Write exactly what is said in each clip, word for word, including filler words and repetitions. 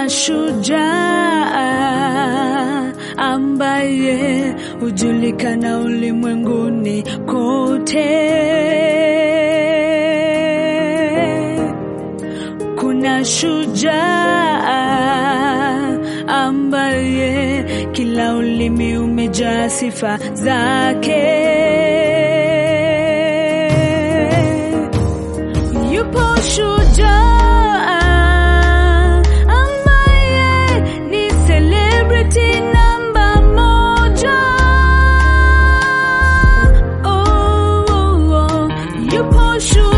Kuna shujaa ambaye hujulikana ulimwenguni kote. Kuna shujaa ambaye kila ulimi umejaa sifa zake. Yupo shujaa ambaye ni celebrity namba moja. Oh, oh, oh. Yupo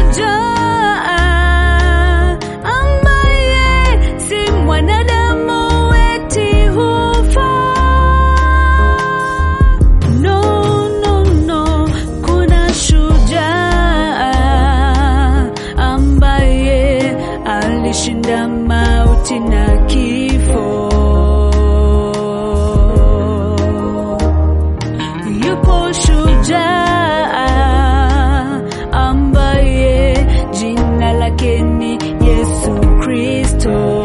shujaa ambaye si mwanadamu eti hufa. No, no, no. Kuna shujaa ambaye alishinda mauti na kifo. Yupo shujaa ambaye jina lake ni Yesu Kristo.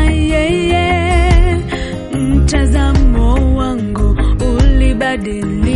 Mtazamo wangu ulibadilika.